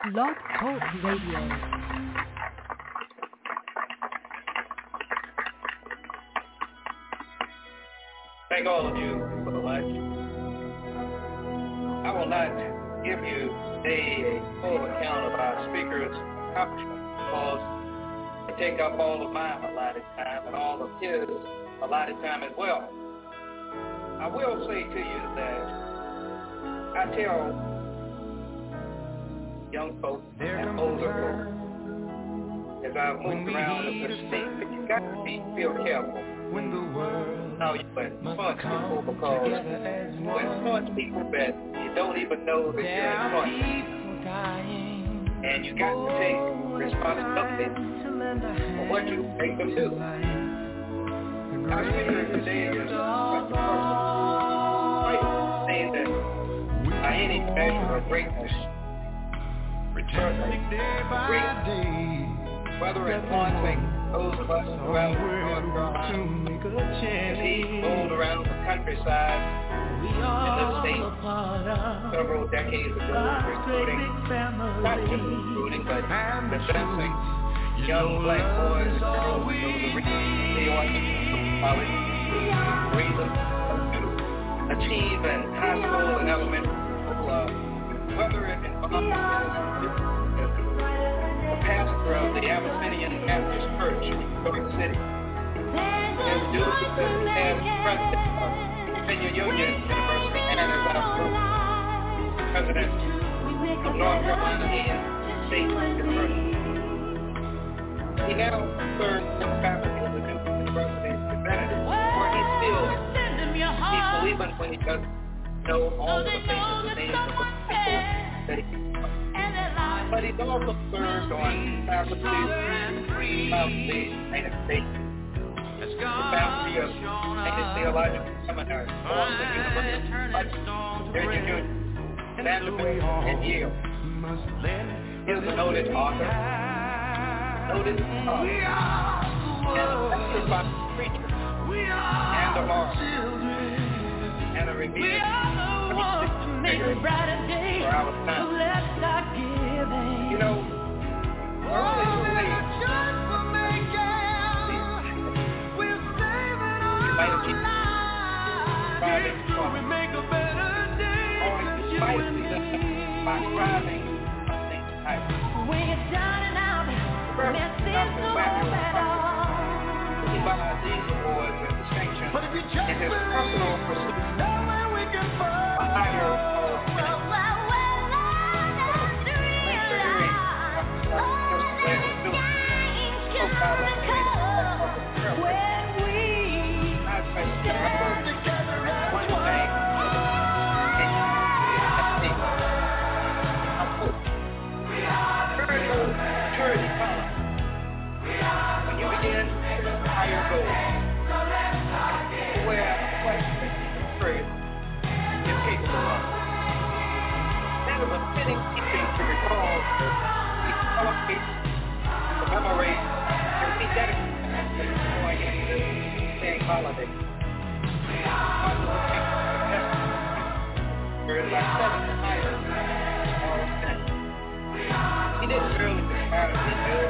Blog Talk Radio. Thank all of you for the lunch. I will not give you a full account of our speaker's accomplishments because they take up all of my allotted time and all of his allotted time as well. I will say to you that I tell young folks and older folks as I've moved around in the state that you got to be real careful how you influence people, because you influence people that you don't even know that you're influencing. And you got to take responsibility for what you make them do. Our speaker today is such a person saying that by any measure of greatness, certainly great, whether influencing those of us around North Carolina, as he rolled around the countryside in this state several decades ago, recruiting, not just recruiting, but possessing young black boys and girls to go to New York College, raise them to achieve in high school and elementary school, whether it involves the pastor of the Abyssinian Baptist Church in New York City, and due to the past president of Virginia Union University, and as our president of North Carolina State University. He now serves in the faculty of the Duke University representative, where he still even when he doesn't know all of the faces and names of the people that he but he's also served on faculty of the United States, the faculty of United Theological Seminary, Boston University, Virginia Union, Vanderbilt, and Yale. He is a noted author, noted scholar, and a certified preacher, and a lawyer, and a revered figure for our time. You know, early in the day, you might have kept driving from or despite by driving something type. He buys these awards and distinctions in his personal pursuit of a higher when you begin higher goals, where questions is capable of. That is a fitting teaching to recall, to celebrate, to commemorate, and be dedicated to going into this same holiday. There is like 7 higher all sin. He didn't really describe it.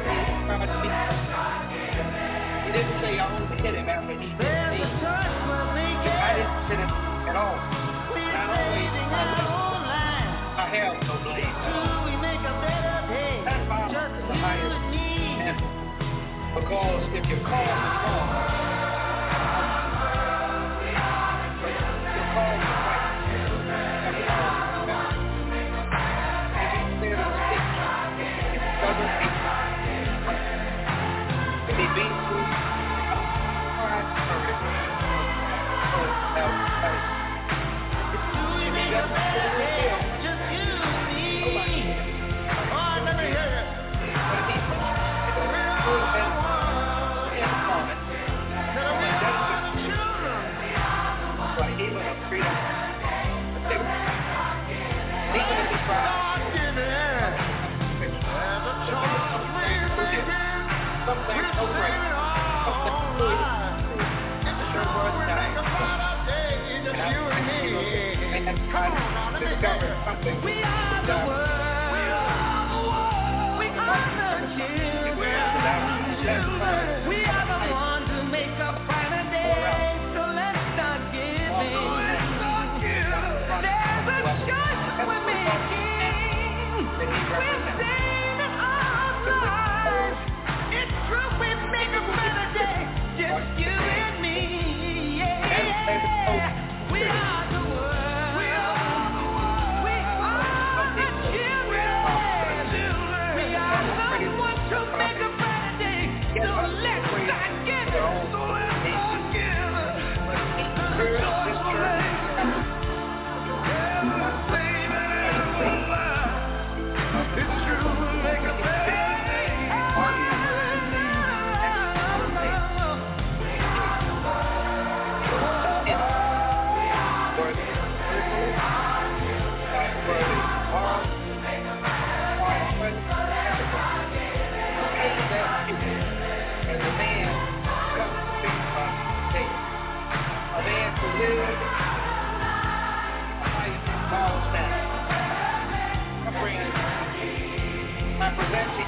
He didn't say I only hit him after he did me. I didn't hit him at all. Not always my left. I have no blade. That violence is the highest sin. Because if you call the wrong, you call the right. If he beats you, discover something. We are the world.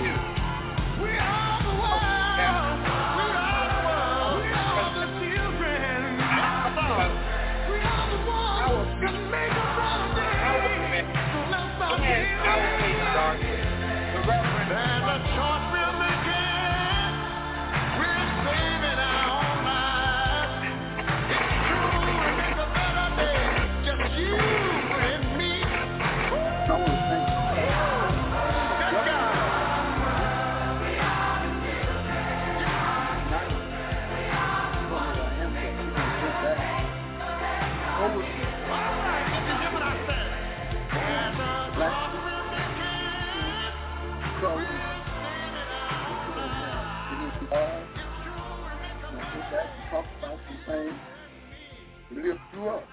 Talk about some things to lift you up.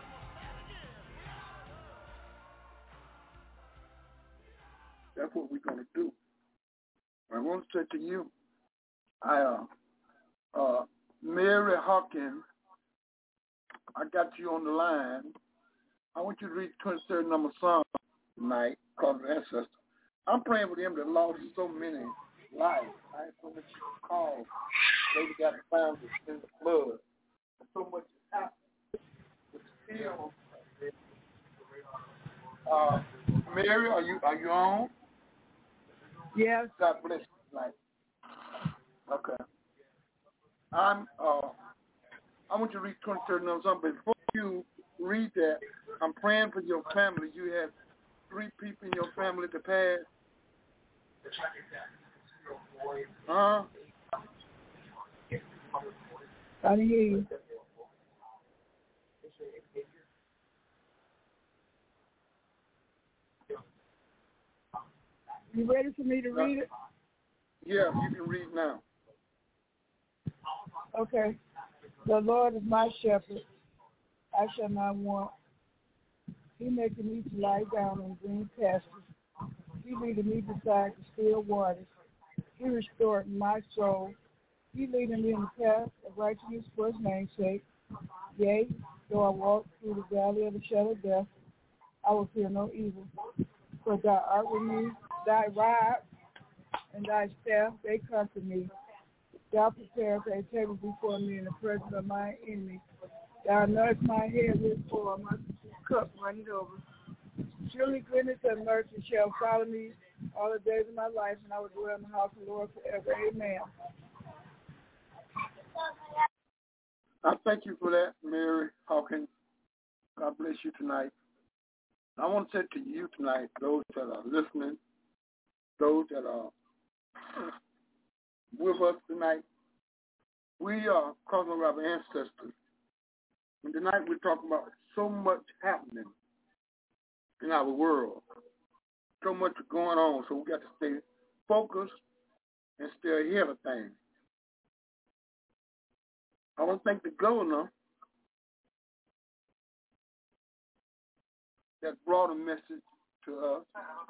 That's what we're going to do. I want to say to you, Mary Hawkins, I got you on the line. I want you to read 23rd number Psalm tonight, called the Ancestor. I'm praying for them that lost so many lives. I had so much calls. They got found in the flood. So much happened. But still, Mary, are you on? Yes. God bless you tonight. Okay. I want you to read 23rd number Psalm. Before you read that, I'm praying for your family. You have 3 people in your family to pass. Huh? I didn't hear you. You ready for me to read it? Yeah, you can read now. Okay. The Lord is my shepherd. I shall not want. He maketh me to lie down in green pastures. He leadeth me beside the still waters. He restored my soul. He leadeth me in the path of righteousness for his name's sake. Yea, though I walk through the valley of the shadow of death, I will fear no evil. For thou art with me, thy rod and thy staff, they comfort me. Thou preparest a table before me in the presence of my enemies. Thou anointest my head with oil, my cup runneth over. Surely goodness and mercy shall follow me all the days of my life, and I will dwell in the house of the Lord forever. Amen. I thank you for that, Mary Hawkins. God bless you tonight. I want to say to you tonight, those that are listening, those that are with us tonight, we are calling our ancestors. And tonight we're talking about so much happening in our world, so much going on, so we got to stay focused and stay ahead of things. I want to thank the governor that brought a message to us.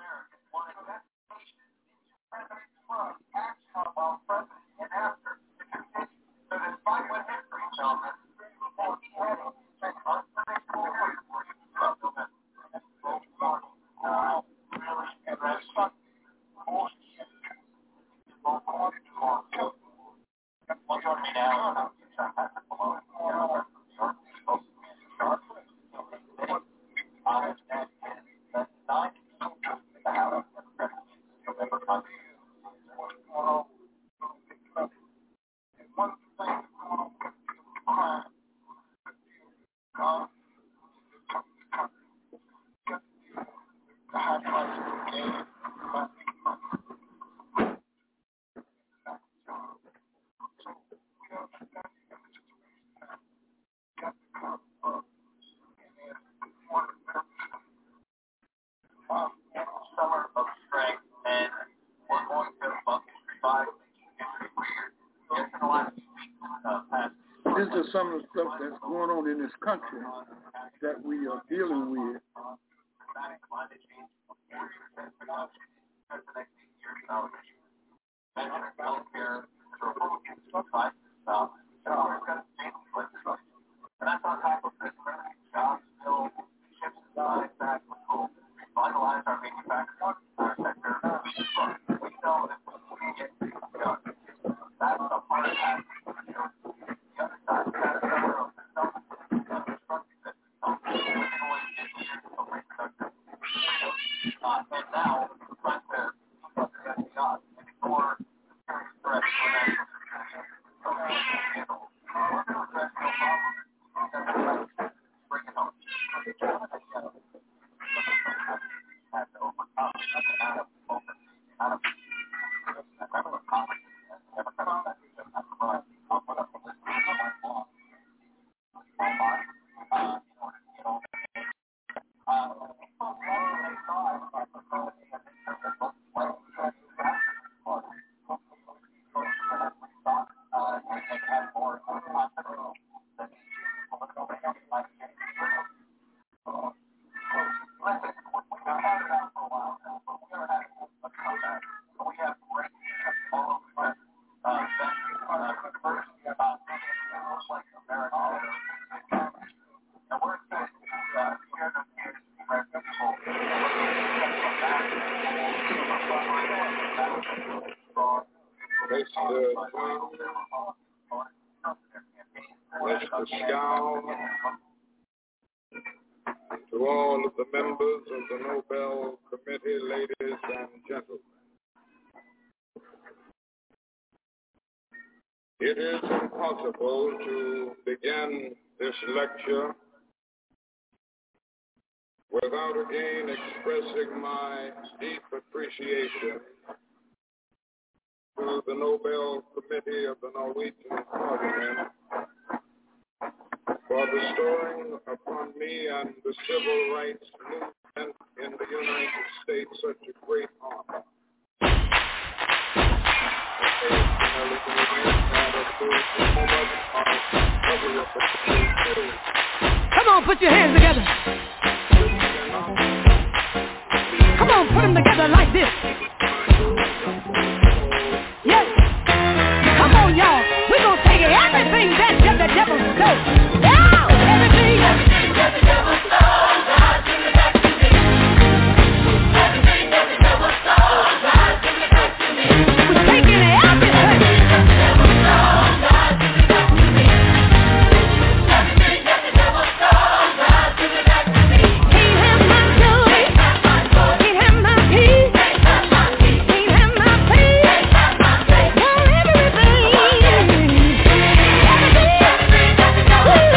This is some of the stuff that's going on in this country that we are dealing with. Mr. Scow, to all of the members of the Nobel Committee, ladies and gentlemen. It is impossible to begin this lecture without again expressing my deep appreciation to the Nobel Committee of the Norwegian Parliament for bestowing upon me and the civil rights movement in the United States such a great honor. Come on, put your hands together. Come on, put them together like this. Yes. Come on, y'all. We're going to take everything that the devil stole. Yeah, everything that the devil stole. God, give it back to me. Everything that the devil stole. God, give it back to me. We're taking everything that the devil stole. God, give it back to me. Everything that the devil stole. God, give it back to me. Can't have my joy. Can't have my peace. Can't have my peace. Can't have my faith. Can't have my faith. Want everything. Everything that the devil stole.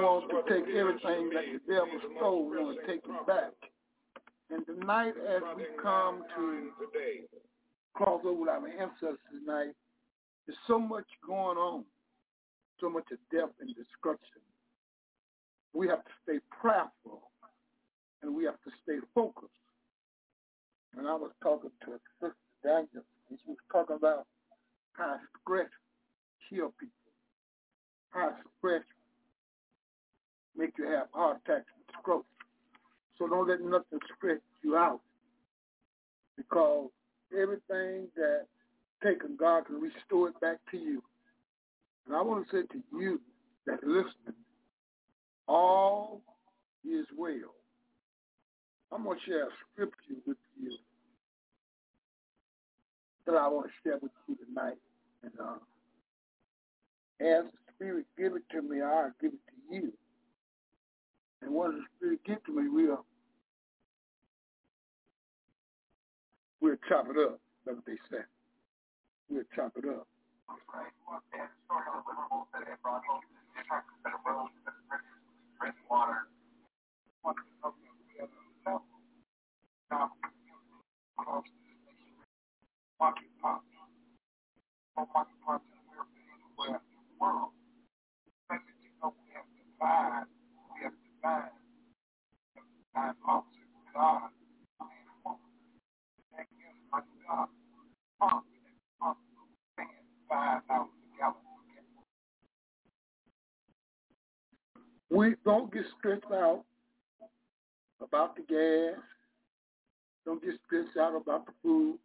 wants to take everything that the devil stole and take it back. And tonight, as we come to cross over with our ancestors tonight, there's so much going on, so much of death and destruction. We have to stay prayerful, and we have to stay focused. And I was talking to Sister Daniel, and she was talking about how stress kill people, how stress make you have heart attacks and strokes. So don't let nothing stress you out, because everything that's taken, God can restore it back to you. And I want to say to you that's listening, all is well. I'm going to share a scripture with you that I want to share with you tonight. And as the Spirit give it to me, I'll give it to you. And once the Spirit gives it to me, we'll chop it up. That's what they say. We'll chop it up. We don't get stressed out about the gas. Don't get stressed out about the food,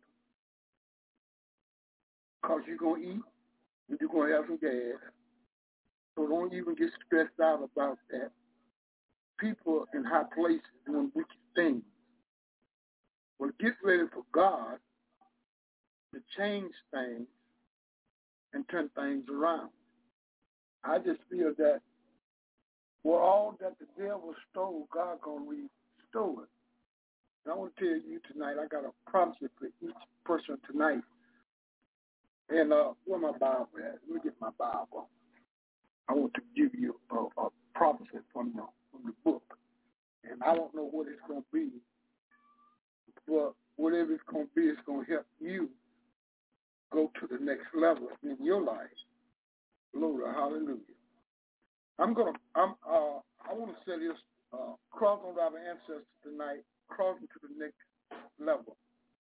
because you're going to eat and you're going to have some gas. So don't even get stressed out about that. People in high places doing wicked things. Well, get ready for God to change things and turn things around. I just feel that for all that the devil stole, God going to restore it. And I want to tell you tonight, I got a prophecy for each person tonight. And where my Bible at? Let me get my Bible. I want to give you a prophecy from the book. And I don't know what it's going to be, but whatever it's going to be, it's going to help you go to the next level in your life. Glory, hallelujah. I want to say this, crossing over our ancestors tonight, crossing to the next level.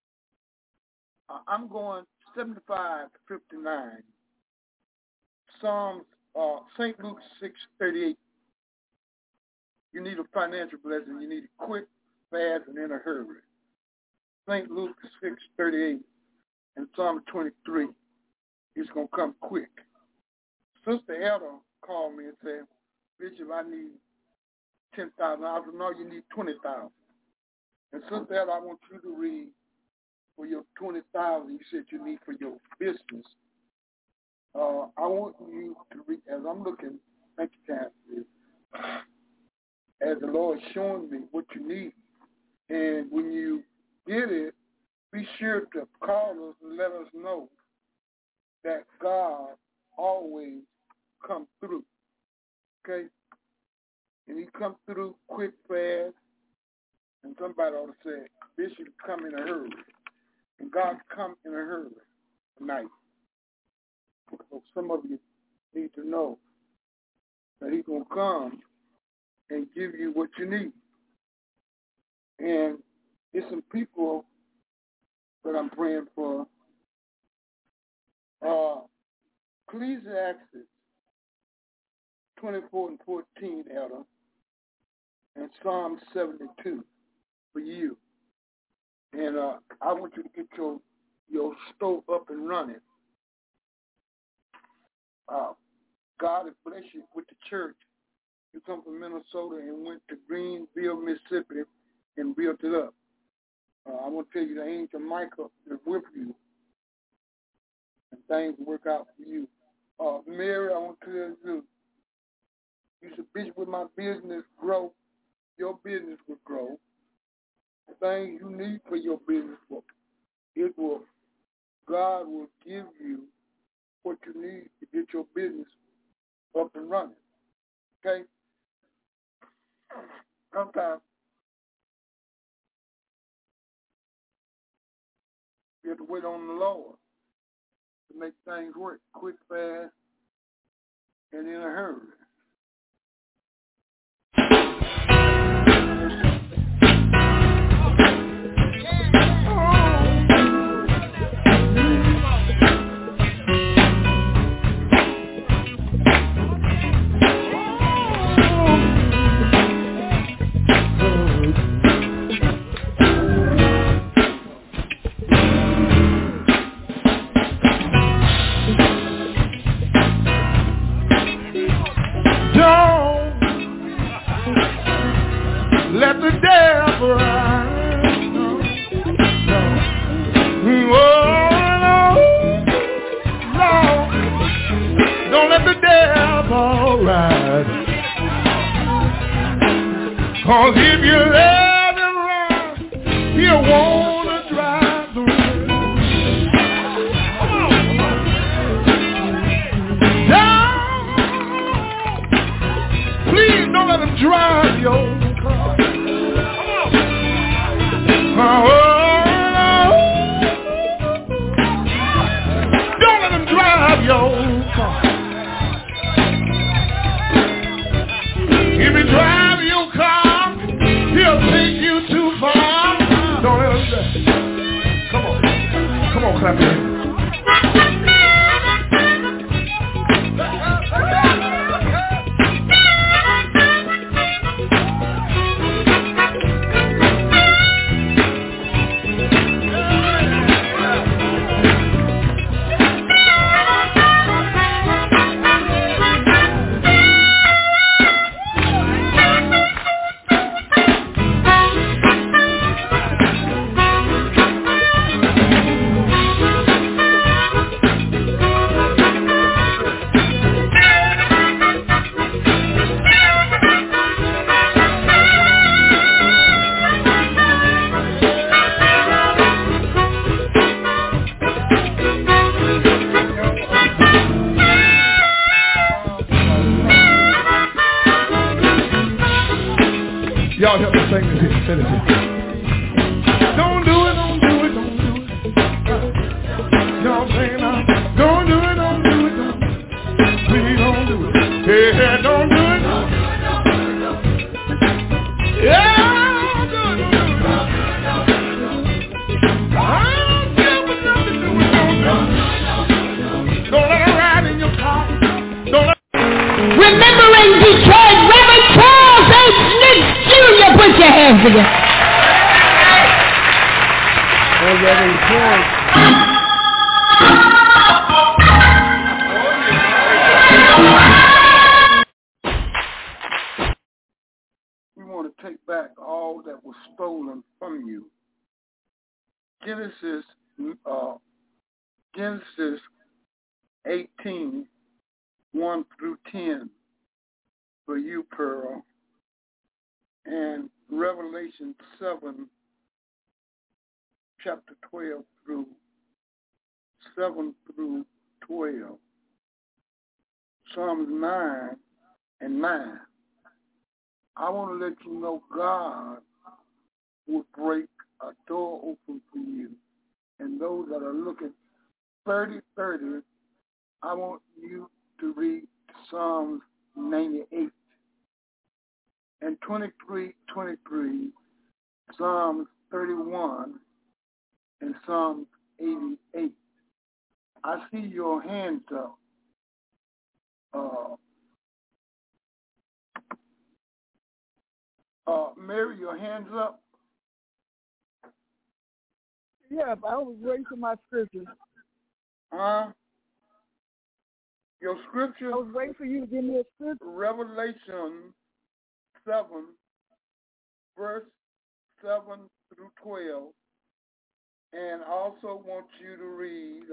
I'm going 75 to 59. Psalms, St. Luke 6:38. You need a financial blessing. You need it quick, fast, and in a hurry. St. Luke 6:38 and Psalm 23. It's going to come quick. Sister Elder called me and said, Bishop, I need $10,000. I said, no, you need $20,000. And Sister Elder, I want you to read for your $20,000 you said you need for your business. I want you to read, as I'm looking, thank you, Kathy, as the Lord is showing me what you need. And when you get it, be sure to call us and let us know that God always comes through. Okay? And he comes through quick, fast. And somebody ought to say, Bishop, come in a hurry. And God come in a hurry tonight. So some of you need to know that he's going to come and give you what you need. And there's some people that I'm praying for. Ecclesiastes 24 and 14, Elder, and Psalm 72 for you. And I want you to get your stove up and running. God has blessed you with the church. You come from Minnesota and went to Greenville, Mississippi, and built it up. I want to tell you, the angel Michael is with you, and things will work out for you. Mary, I want to tell you, you should, Bishop, with my business grow, your business will grow. The things you need for your business, God will give you what you need to get your business up and running. Okay? Sometimes you have to wait on the Lord to make things work quick, fast, and in a hurry. Let the devil ride. No. Don't let the devil ride. 'Cause if you let him ride, he'll want to drive the way. Down. Please don't let him drive your car. Don't let him drive your car. If he drive your car, he'll take you too far. Don't let him drive. Come on, clap your hands. Y'all help me sing this here. Say this here. Don't do it. Y'all sing now. Don't do it. Please don't do it. Yeah, don't do it. Yeah, don't do it. I don't care what nothing do it. Don't let her ride in your car. Don't let. Remembering Detroit, Reverend Charles H. Nick Jr., put your hands together. Reverend Charles. We want to take back all that was stolen from you. Genesis 18, 1 through 10 for you, Pearl, and Revelation 7, chapter 12 through 7 through 12, Psalms 9 and 9. I want to let you know God will break a door open for you. And those that are looking 30-30, I want you to read Psalms 98 and 23, Psalms 31 and Psalms 88. I see your hands up. Mary, your hands up. Yeah, I was waiting for my scripture. Your scripture? I was waiting for you to give me a scripture. Revelation 7, verse 7 through 12. And I also want you to read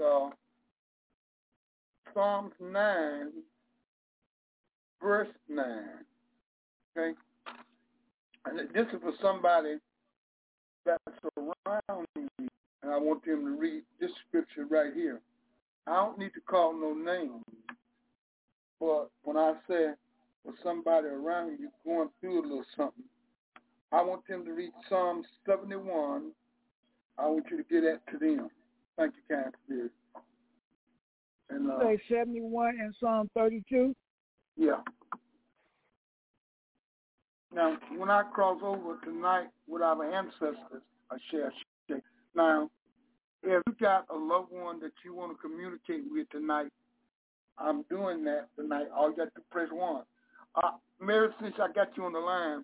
Psalms 9, verse 9. Okay? And this is for somebody that's around me, and I want them to read this scripture right here. I don't need to call no names, but when I say for somebody around you going through a little something, I want them to read Psalm 71. I want you to get that to them. Thank you, kind spirit. And say 71 and Psalm 32. Yeah. Now, when I cross over tonight with our ancestors, I share. Now, if you got a loved one that you want to communicate with tonight, I'm doing that tonight. All you got to press 1. Mary, since I got you on the line,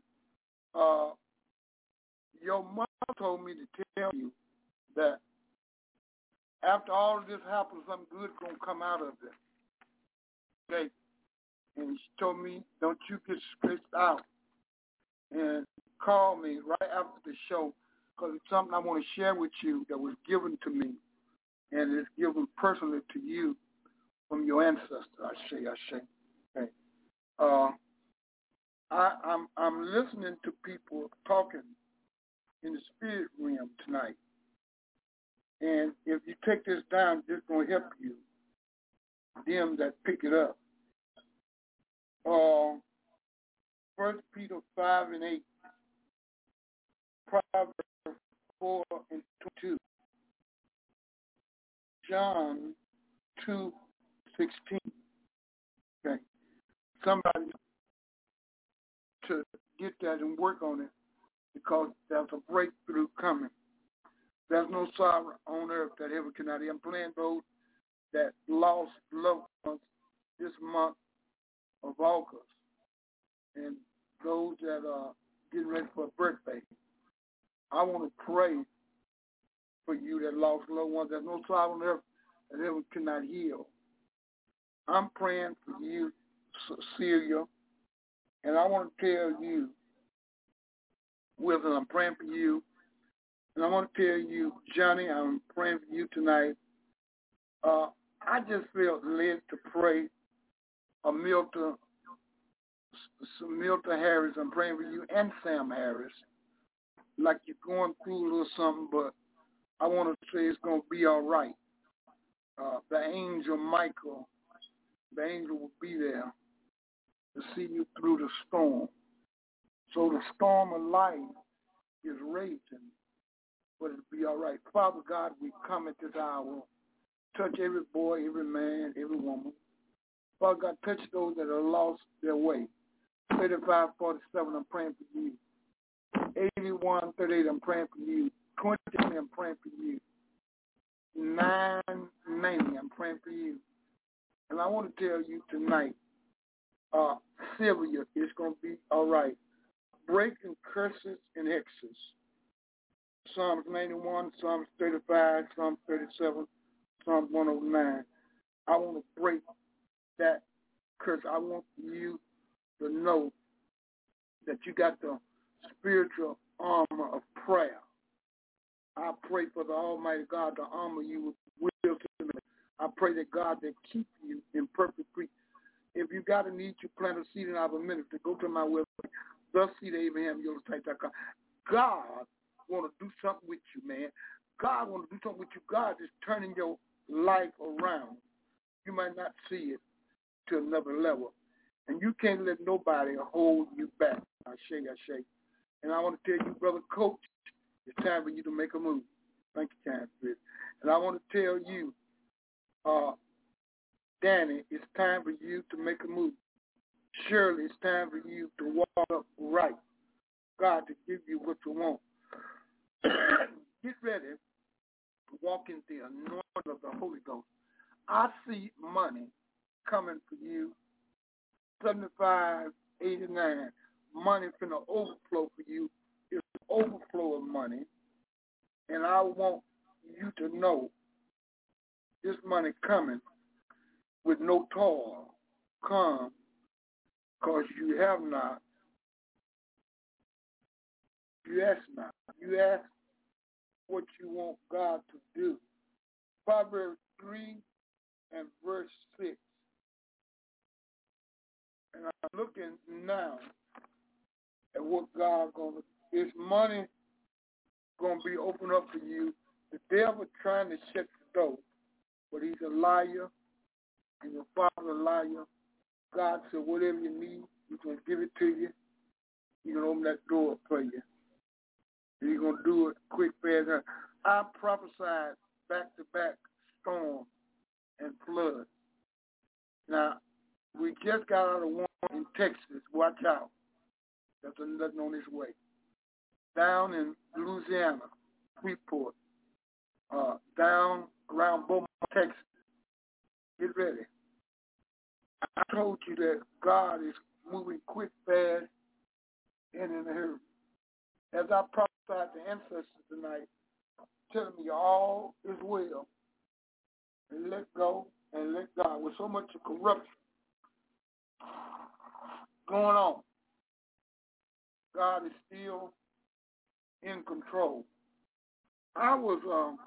your mom told me to tell you that after all of this happens, something good going to come out of it. Okay? And she told me, don't you get stressed out. And call me right after the show, because it's something I want to share with you that was given to me, and it's given personally to you from your ancestor. I say. Okay. I'm listening to people talking in the spirit realm tonight, and if you take this down, it's going to help you. Them that pick it up. 1 Peter 5 and 8, Proverbs 4 and 22, John 2:16. Okay, somebody to get that and work on it, because there's a breakthrough coming. There's no sorrow on earth that ever cannot end. I'm playing those that lost loved ones this month of August, and those that are getting ready for a birthday. I want to pray for you that lost loved ones. There's no sorrow on earth that ever cannot heal. I'm praying for you, Celia, and I want to tell you, Wilson, I'm praying for you, and I want to tell you, Johnny, I'm praying for you tonight. I just feel led to pray Milton Harris, I'm praying for you, and Sam Harris. Like you're going through a little something, but I want to say it's going to be all right. The angel Michael, the angel will be there to see you through the storm. So the storm of life is raging, but it'll be all right. Father God, we come at this hour. Touch every boy, every man, every woman. Father God, touch those that are lost their way. 3547, I'm praying for you. 8138, I'm praying for you. 20, I'm praying for you. 990, I'm praying for you. And I want to tell you tonight, Sylvia, it's going to be all right. Breaking curses and hexes. Psalms 91, Psalms 35, Psalms 37, Psalms 109. I want to break that curse. I want you to know that you got the spiritual armor of prayer. I pray for the Almighty God to armor you with wisdom. I pray that God that keep you in perfect peace. If you got a need, you plant a seed in our ministry. Go to my website, theseedabraham.com. God want to do something with you, man. God want to do something with you. God is turning your life around. You might not see it to another level. And you can't let nobody hold you back. I shake. And I want to tell you, Brother Coach, it's time for you to make a move. Thank you, kind spirit. And I want to tell you, Danny, it's time for you to make a move. Shirley, it's time for you to walk up right. God to give you what you want. Get ready to walk in the anointing of the Holy Ghost. I see money coming for you. 75, 89. Money finna overflow for you. It's an overflow of money. And I want you to know this money coming with no toil. Come, because you have not. You ask not. You ask what you want God to do. Proverbs 3 and verse 6. And I'm looking now at what God gonna. Is money gonna be opened up for you? The devil trying to shut the door, but he's a liar, and your father a liar. God said, whatever you need, he's gonna give it to you. He's gonna open that door up for you. He's going to do it quick, fast. I prophesied back-to-back storm and flood. Now, we just got out of one in Texas. Watch out. There's nothing on its way. Down in Louisiana, Freeport, down around Beaumont, Texas. Get ready. I told you that God is moving quick, fast, and in a hurry. As I prophesied to ancestors tonight, telling me all is well, and let go and let God. With so much corruption going on, God is still in control. I was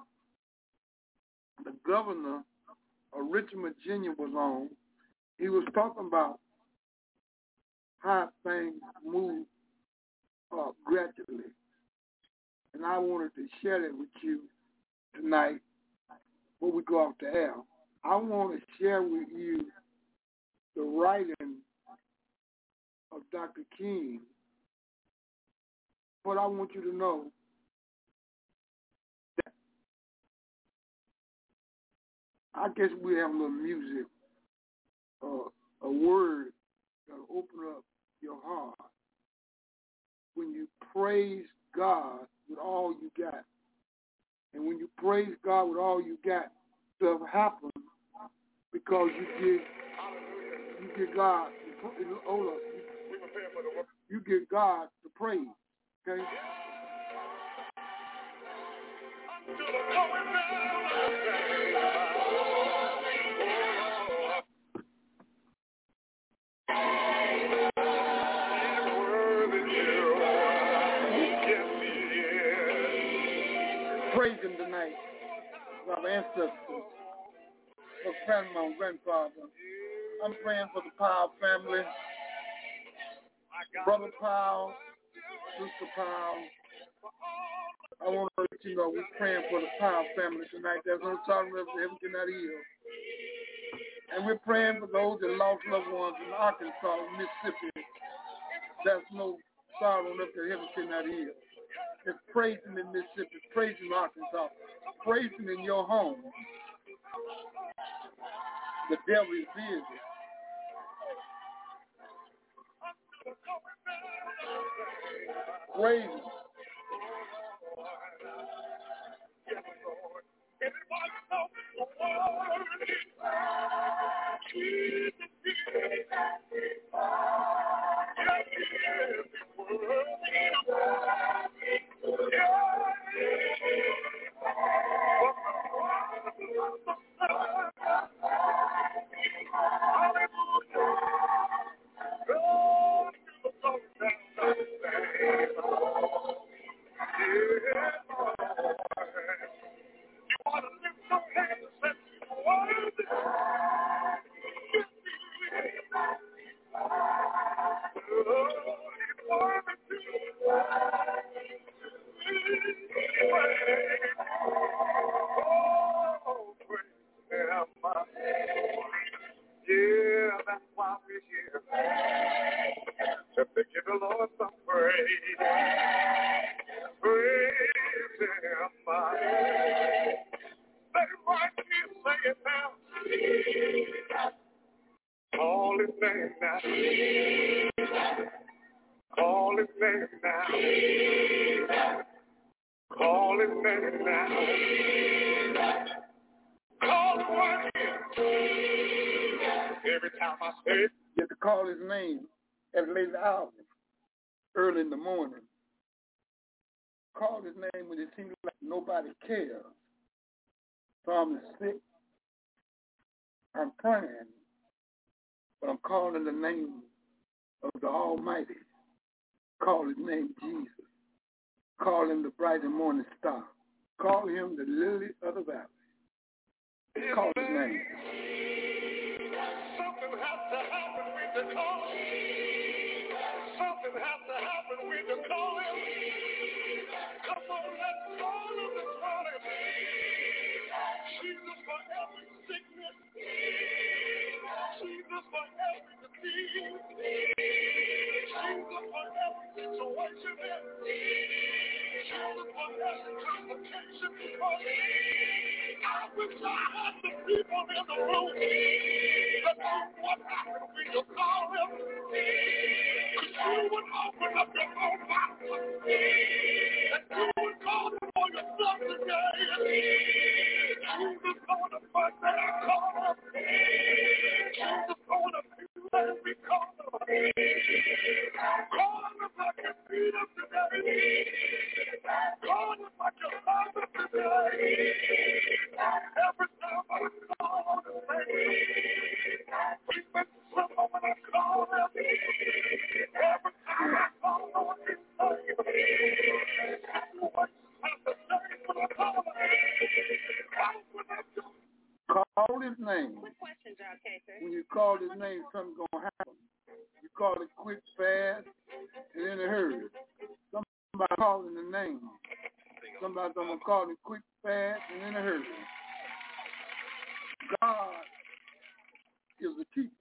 the governor of Richmond, Virginia was on. He was talking about how things move gradually. And I wanted to share it with you tonight before we go off the air. I want to share with you the writing of Dr. King. But I want you to know that I guess we have a little music, a word that'll open up your heart. When you praise God with all you got, and when you praise God with all you got, stuff happens because you give God, you give God the praise, okay? Praise Him tonight, our ancestors, for grandma and grandfather. I'm praying for the Powell family, Brother Powell, Sister Powell. I want to let you know we're praying for the Powell family tonight. There's no sorrow for everything that is. And we're praying for those that lost loved ones in Arkansas, Mississippi. There's no sorrow left to everything that is. It's praising in Mississippi, praising in Arkansas, praising in your home. The devil is busy. Praising. You have to call his name at a later hour, early in the morning. Call his name when it seems like nobody cares. So I'm sick. I'm praying, but I'm calling the name of the Almighty. Call his name Jesus. Call him the bright and morning star. Call him the lily of the valley. Call his name. Something has to happen when you call him. Something has to happen when you call him. Come on, let's call him this morning. Jesus for every sickness. Jesus for every disease. Jesus for every situation. Call his name. When you call his name, something's going to happen. You call it quick, fast, and in a hurry. Somebody calling the name. Somebody's going to call it quick, fast, and in a hurry. God is the keeper.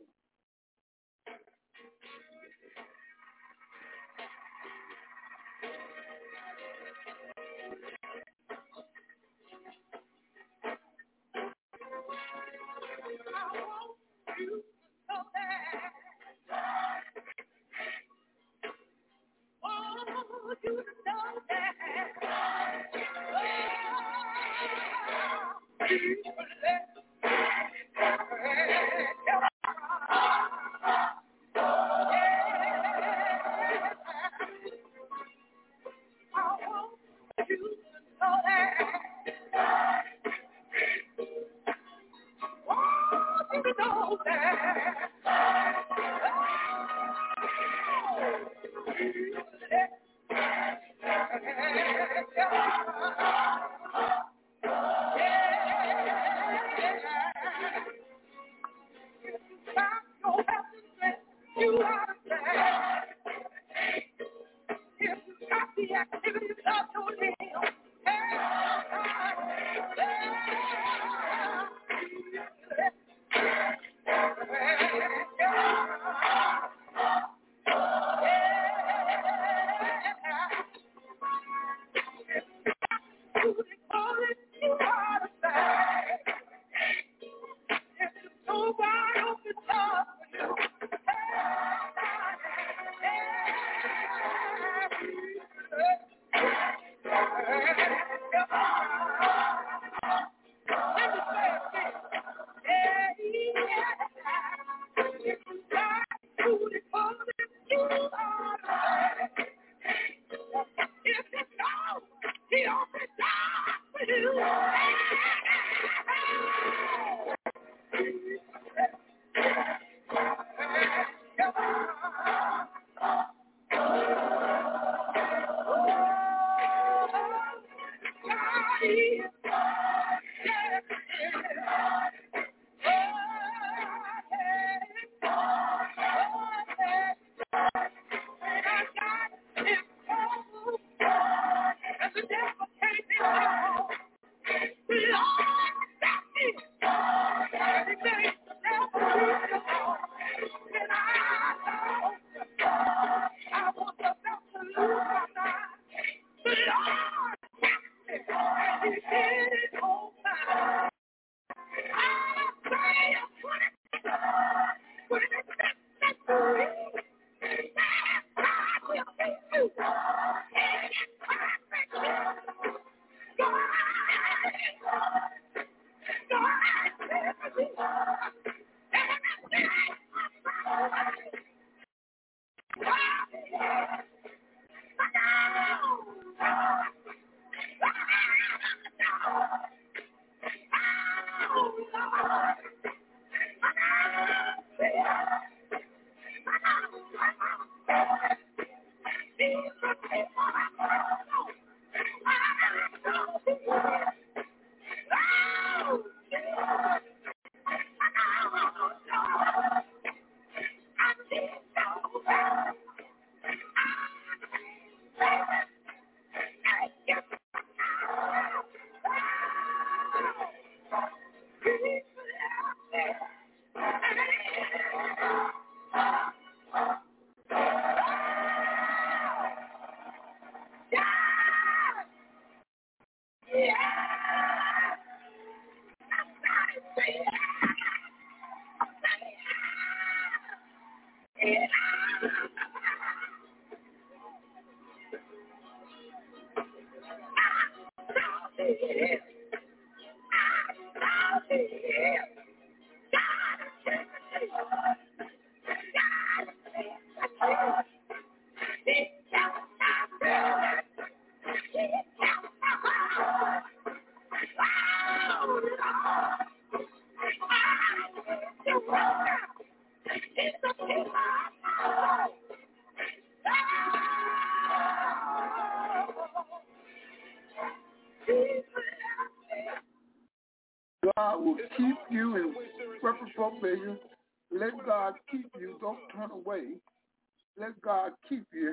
God will keep you in perfect provision. Let God keep you. Don't turn away. Let God keep you.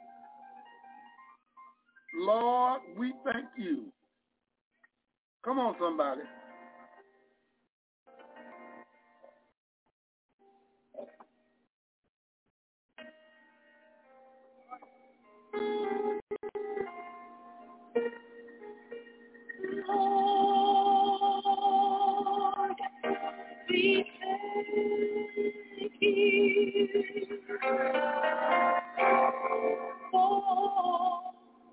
Lord, we thank you. Come on, somebody. Lord, we thank you for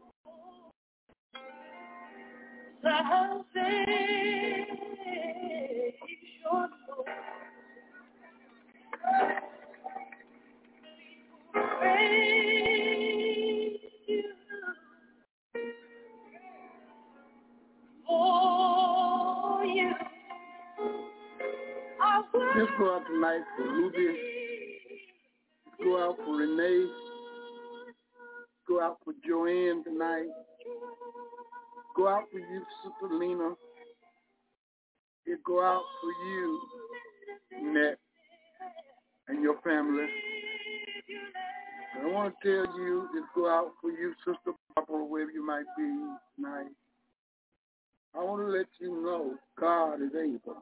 salvation. Praise you for you. Just go out tonight for Ruby. Go out for Renee. Go out for Joanne tonight. Go out for you, Sister Lena. It go out for you, Nat, and your family. And I want to tell you, it go out for you, Sister Barbara, wherever you might be tonight. I want to let you know God is able.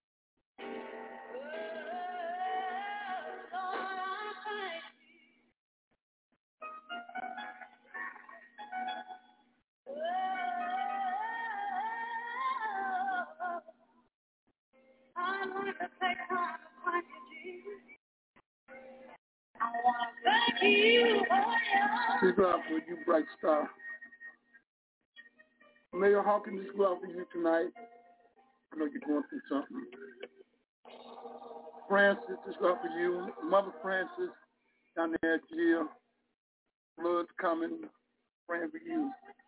I want to take time to thank you, Jesus. I want to thank you for you. This go out for you, Bright Star. Mayor Hawkins, this go out for you tonight. I know you're going through something. Francis, this go out for you. Mother Francis, down there at jail. Blood's coming. Praying for you.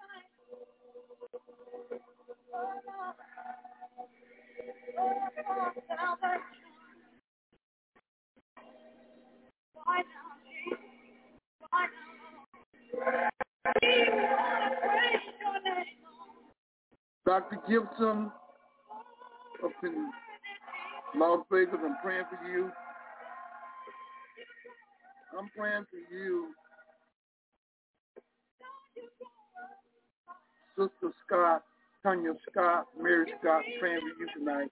Dr. Gibson up in Las Vegas, I'm praying for you. I'm praying for you. Sister Scott, Tanya Scott, Mary Scott, praying for you tonight.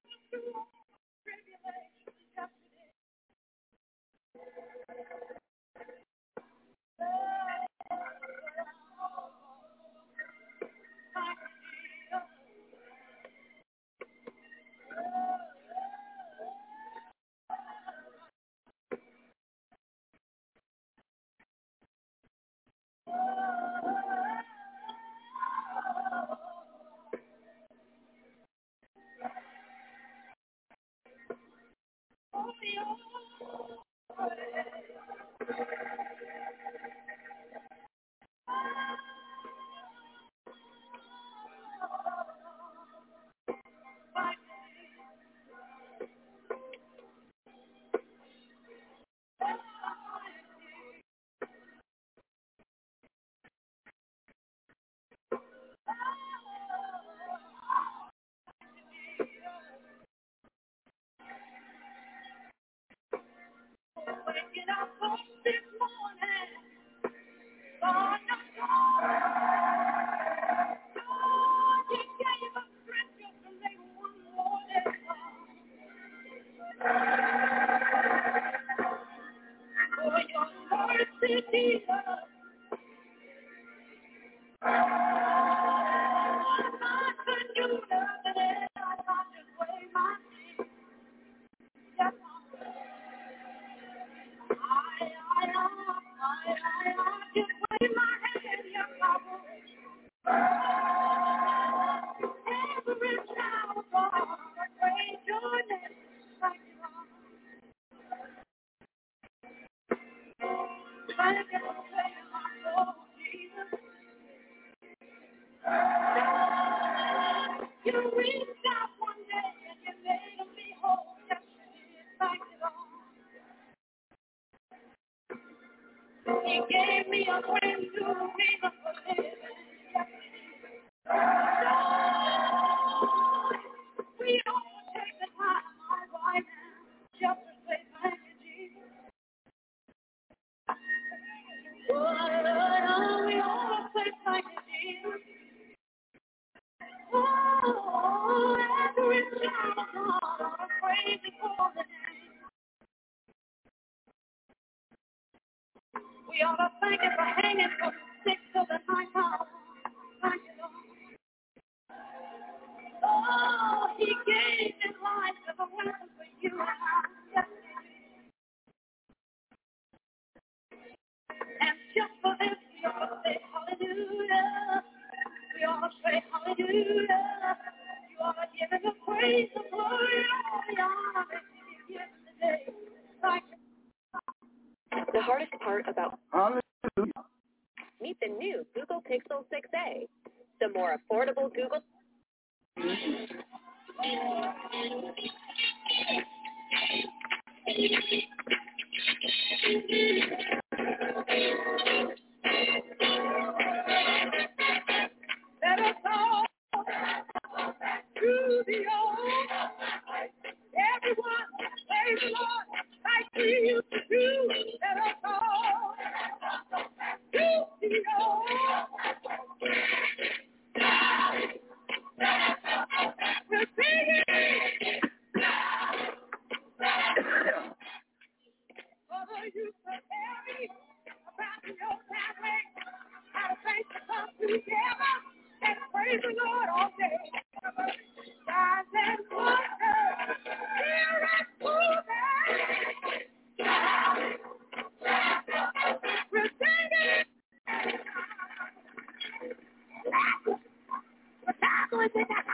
The hardest part about Hallelujah. meet the new Google Pixel 6a, the more affordable Google. Let us all to the old. Everyone, praise the Lord, like we used to do. Let us all to the old. We're singing. Mother used to tell me about your family, how the things come together and praise the Lord all day. Rise and wonder, hear it moving. We're singing. We're tackling it now.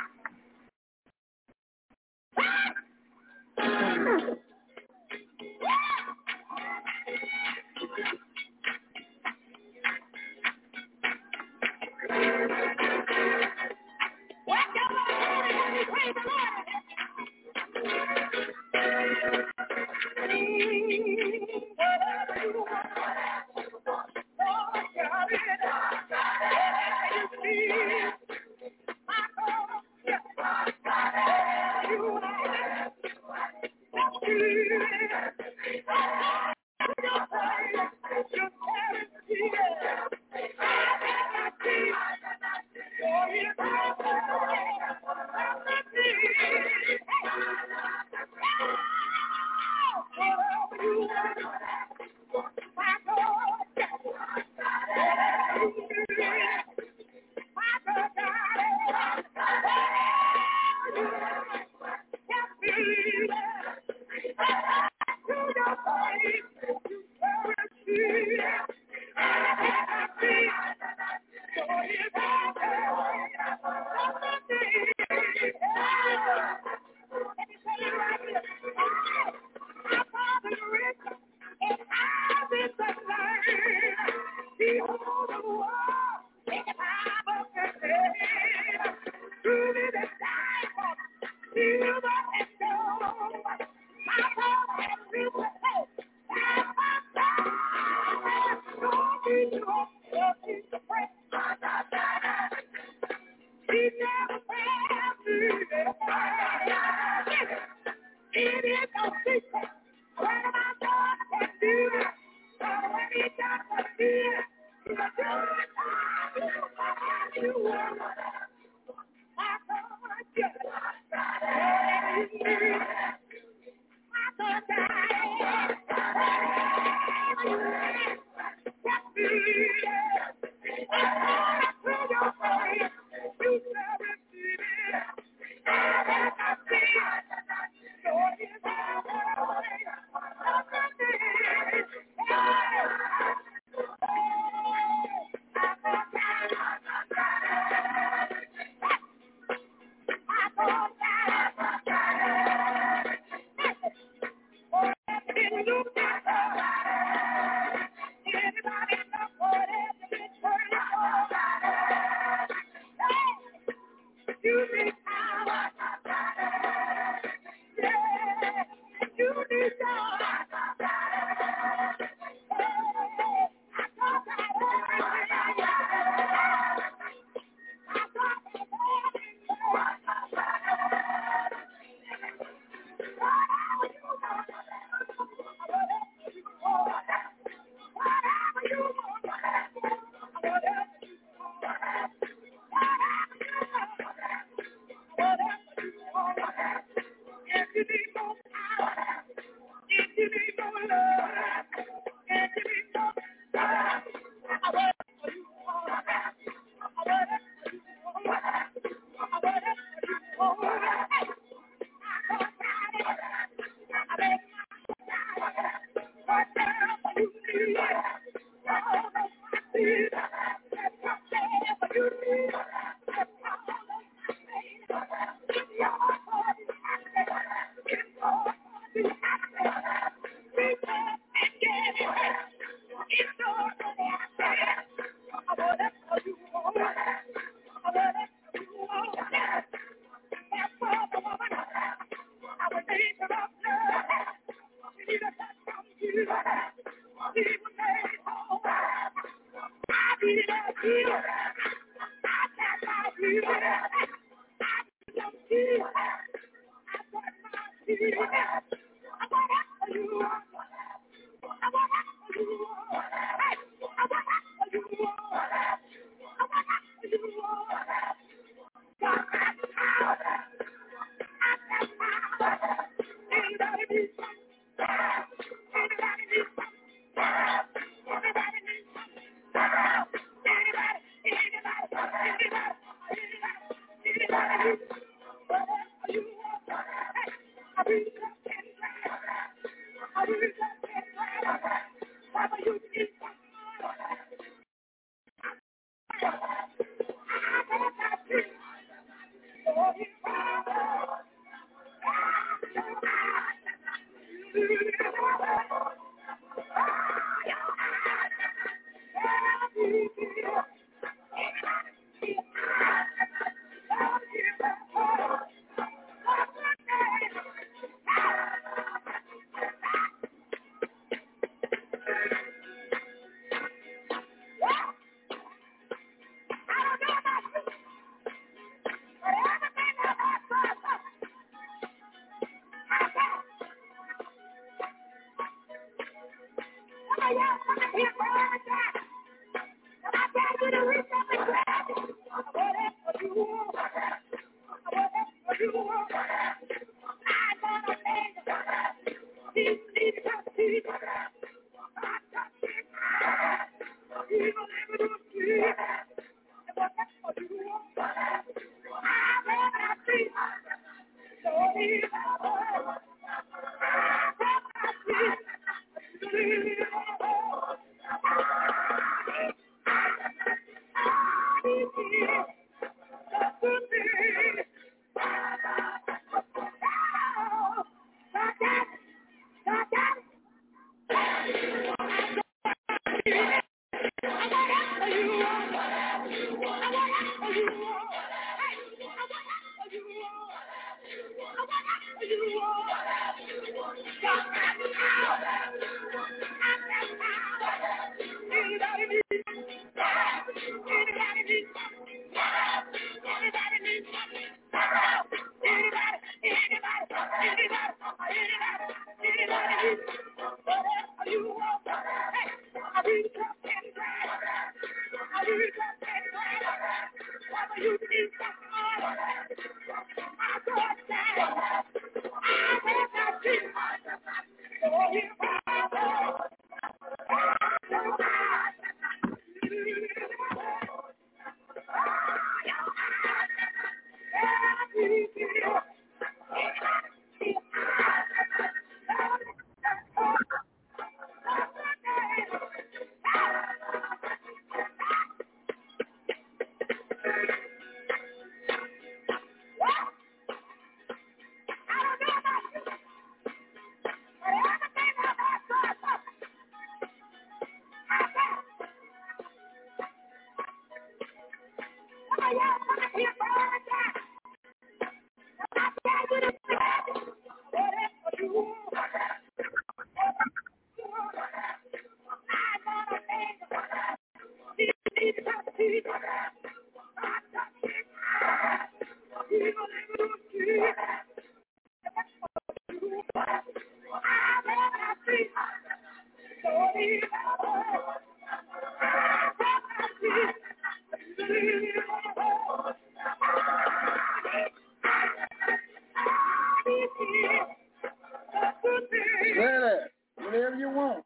Whatever you want.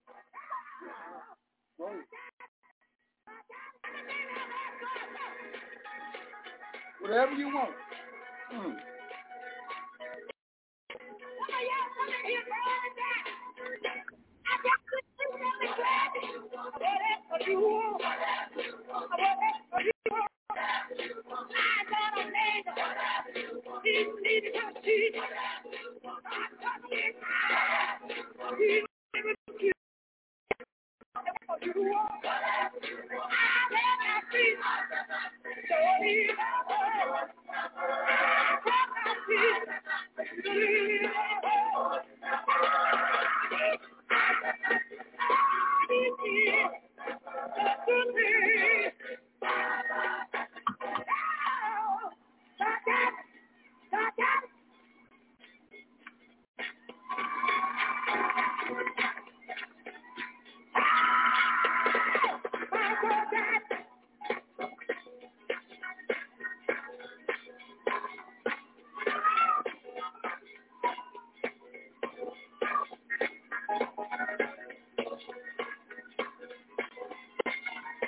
Whatever you want.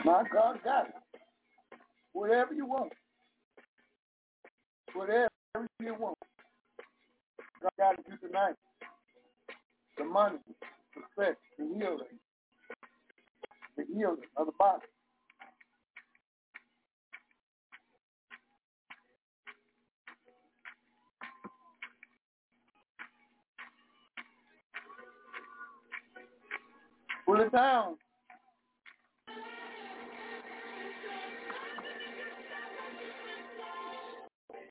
My God got it. Whatever you want. Whatever you want. God got it you tonight. The money, the sex, the healing of the body. Pull it down.